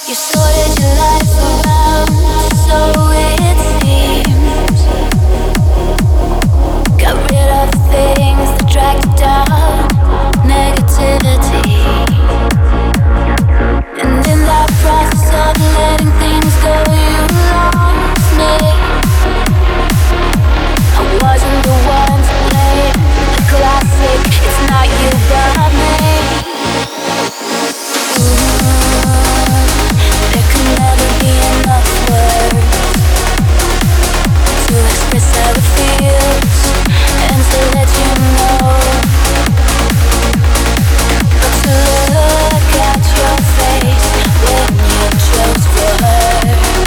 You sorted your life around, so it seems. Got rid of things that drag you down, negativity. And in that process of letting things go, you lost me. I wasn't the one to blame. The classic, it's not you but me. There can never be enough words to express how it feels and to let you know. But to look at your face when you chose for her,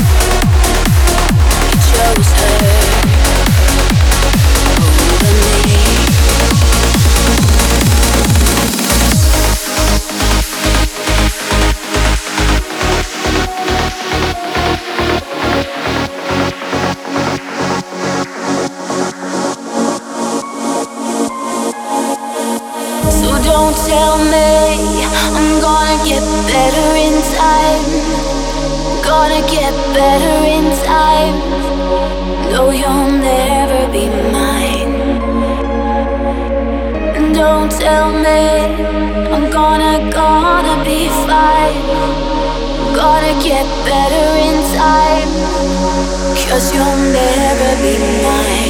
you chose her over me. So don't tell me I'm gonna get better in time. Gonna get better in time. No, you'll never be mine. And don't tell me I'm gonna be fine. Gonna get better in time. 'Cause you'll never be mine.